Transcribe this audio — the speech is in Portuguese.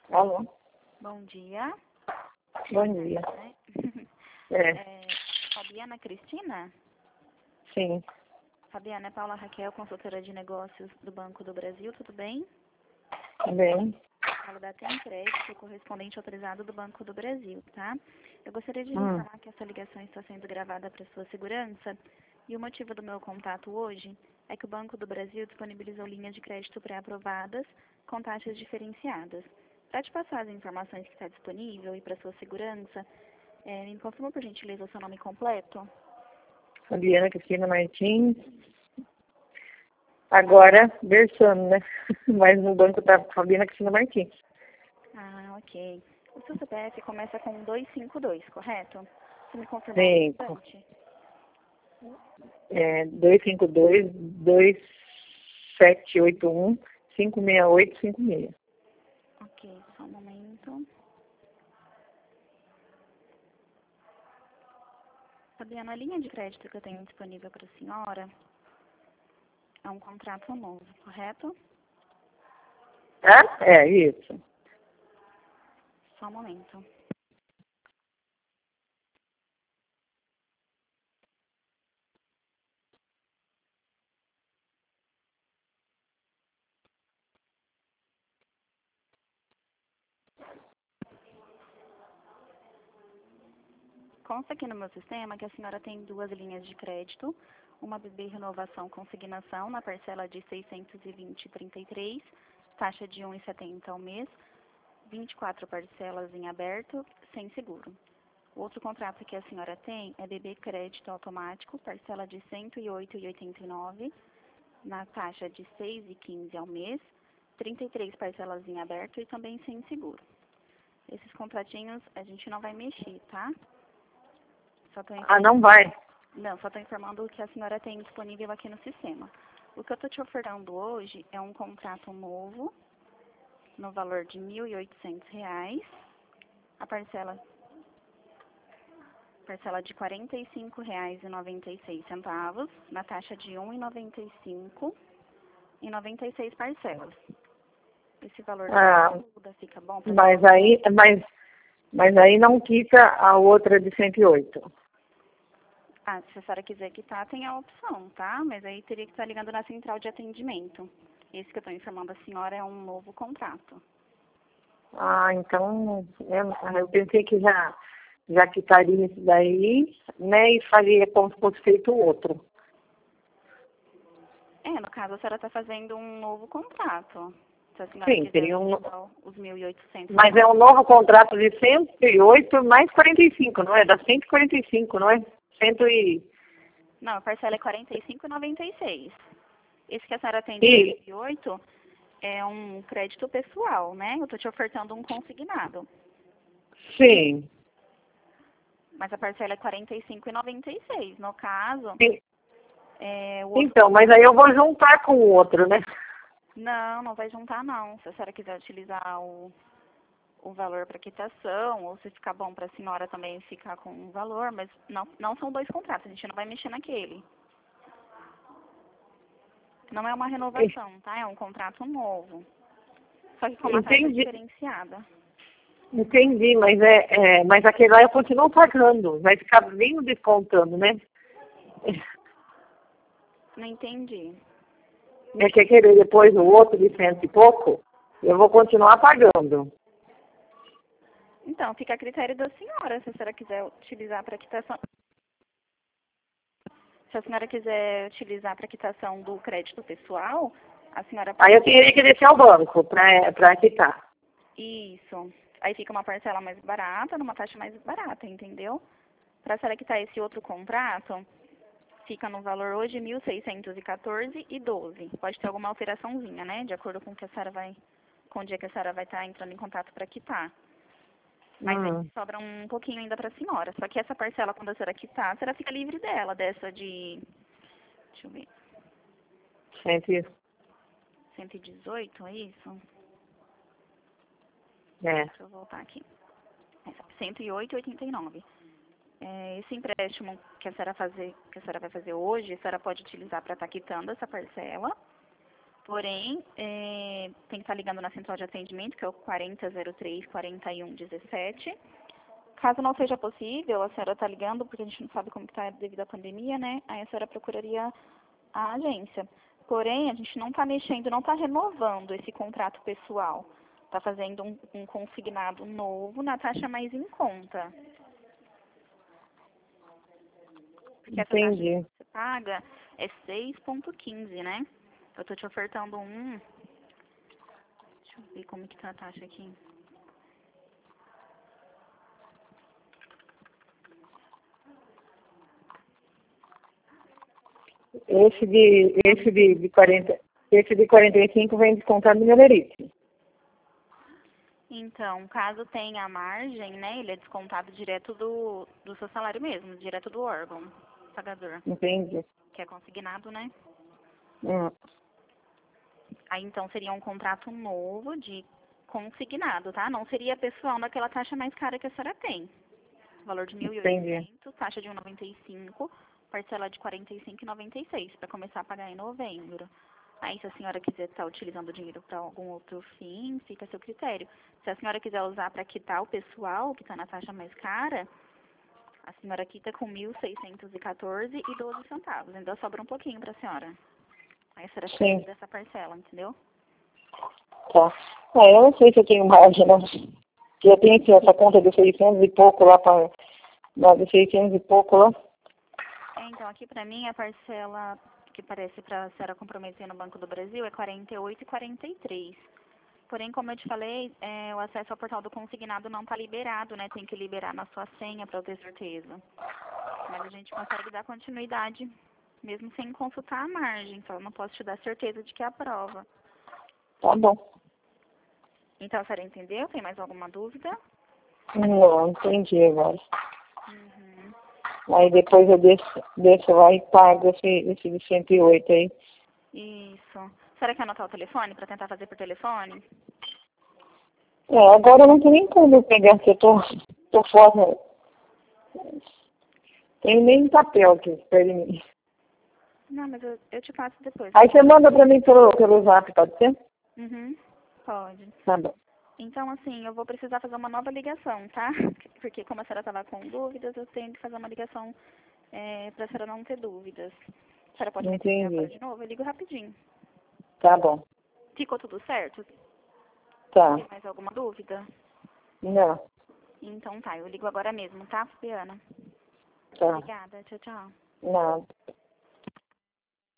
Alô? Bom dia. Bom dia. Né? Fabiana Cristina? Sim. Fabiana, é Paula Raquel, consultora de negócios do Banco do Brasil, tudo bem? Bem. Falo da Tem Crédito, correspondente autorizado do Banco do Brasil, tá? Eu gostaria de lhe informar que essa ligação está sendo gravada para sua segurança e o motivo do meu contato hoje é que o Banco do Brasil disponibilizou linhas de crédito pré-aprovadas com taxas diferenciadas. Para te passar as informações que está disponível e para sua segurança, me confirma por gentileza o seu nome completo? Fabiana Cristina Martins. Agora, versando, né? Mas no banco tá Fabiana Cristina Martins. Ah, ok. O seu CPF começa com 252, correto? Você me confirmou Sim. o restante? 252-2781-56856. Ok, só um momento. Fabiana, a linha de crédito que eu tenho disponível para a senhora é um contrato novo, correto? É isso. Só um momento. Consta aqui no meu sistema que a senhora tem duas linhas de crédito, uma BB Renovação Consignação na parcela de 620,33, taxa de 1,70 ao mês, 24 parcelas em aberto, sem seguro. O outro contrato que a senhora tem é BB Crédito Automático, parcela de 108,89, na taxa de 6,15 ao mês, 33 parcelas em aberto e também sem seguro. Esses contratinhos a gente não vai mexer, tá? Não vai. Não, só estou informando o que a senhora tem disponível aqui no sistema. O que eu estou te ofertando hoje é um contrato novo, no valor de R$ 1.800, a parcela de R$ 45,96, na taxa de R$ 1,95 em 96 parcelas. Esse valor fica bom para mas aí não quita a outra de 108. Se a senhora quiser quitar, tem a opção, tá? Mas aí teria que estar ligando na central de atendimento. Esse que eu estou informando a senhora é um novo contrato. Então, eu pensei que já quitaria isso daí, né, e faria como se fosse feito o outro. No caso, a senhora está fazendo um novo contrato. Se a senhora Sim, seria os 1.800. Mas é um novo contrato de 108 mais 45, não é? Dá 145, não é? Não, a parcela é 45,96. Esse que a senhora tem de 108 é um crédito pessoal, né? Eu estou te ofertando um consignado. Sim. Mas a parcela é 45,96. No caso, Então, mas aí eu vou juntar com o outro, né? Não vai juntar não. Se a senhora quiser utilizar o valor para quitação, ou se ficar bom para a senhora também ficar com um valor, mas não são dois contratos, a gente não vai mexer naquele. Não é uma renovação, tá? É um contrato novo. Só que com uma taxa diferenciada. Entendi, mas aquele lá eu continuo pagando, vai ficar bem descontando, né? Não entendi. É que querer depois o outro de 100 e pouco, eu vou continuar pagando. Então, fica a critério da senhora, se a senhora quiser utilizar para quitação. Se a senhora quiser utilizar para quitação do crédito pessoal, a senhora pode... Aí eu teria que descer ao banco para quitar. Isso. Aí fica uma parcela mais barata, numa taxa mais barata, entendeu? Para a senhora quitar esse outro contrato, fica no valor hoje R$ 1.614,12. Pode ter alguma alteraçãozinha, né? De acordo com o que a senhora com o dia que a senhora vai estar entrando em contato para quitar. Mas aí sobra um pouquinho ainda para a senhora. Só que essa parcela, quando a senhora quitar, a senhora fica livre dela, dessa de... Deixa eu ver. 118, é isso? Deixa eu voltar aqui. 108,89. Esse empréstimo que a senhora vai fazer hoje, a senhora pode utilizar para estar quitando essa parcela. Porém, tem que estar ligando na central de atendimento, que é o 4003-4117. Caso não seja possível, a senhora está ligando, porque a gente não sabe como está devido à pandemia, né? Aí a senhora procuraria a agência. Porém, a gente não está mexendo, não está renovando esse contrato pessoal. Está fazendo um consignado novo na taxa mais em conta. Porque essa taxa que você paga é 6,15, né? Eu estou te ofertando um... Deixa eu ver como que tá a taxa aqui. Esse de 45 vem descontado no Galerite. Então, caso tenha a margem, né, ele é descontado direto do seu salário mesmo, direto do órgão pagador, Entendi. que é consignado, né? Hum. Aí, então, seria um contrato novo de consignado, tá? Não seria pessoal naquela taxa mais cara que a senhora tem. Valor de Entendi. 1.800, taxa de 1,95, parcela de 45,96 para começar a pagar em novembro. Aí, se a senhora quiser estar utilizando o dinheiro para algum outro fim, fica a seu critério. Se a senhora quiser usar para quitar o pessoal, que está na taxa mais cara, a senhora quita com 1.614,12. Ainda sobra um pouquinho para a senhora. Aí a senhora Sim. fica dessa parcela, entendeu? Tá. Eu não sei se eu tenho margem, não. Porque eu tenho aqui essa conta de 600 e pouco lá para... De 600 e pouco lá. Então, aqui para mim a parcela que parece para a senhora comprometer no Banco do Brasil é 48,43. Porém, como eu te falei, o acesso ao portal do consignado não está liberado, né? Tem que liberar na sua senha para eu ter certeza. Mas a gente consegue dar continuidade, mesmo sem consultar a margem. Só não posso te dar certeza de que aprova. Tá bom. Então, a senhora entendeu? Tem mais alguma dúvida? Não, entendi agora. Uhum. Aí depois eu desço lá e pago esse de 108 aí. Isso. A senhora quer anotar o telefone para tentar fazer por telefone? Agora eu não tenho nem como pegar, porque eu tô fora. Tem nem papel aqui perto de mim. Não, mas eu te passo depois. Aí você manda pra mim pelo zap, pode ser? Uhum. Pode. Tá bom. Então, assim, eu vou precisar fazer uma nova ligação, tá? Porque como a senhora estava com dúvidas, eu tenho que fazer uma ligação para a senhora não ter dúvidas. A senhora pode me atender agora Entendi. de novo? Eu ligo rapidinho. Tá bom. Ficou tudo certo? Tá. Tem mais alguma dúvida? Não. Então tá, eu ligo agora mesmo, tá, Fabiana? Tá. Obrigada, tchau, tchau. Nada.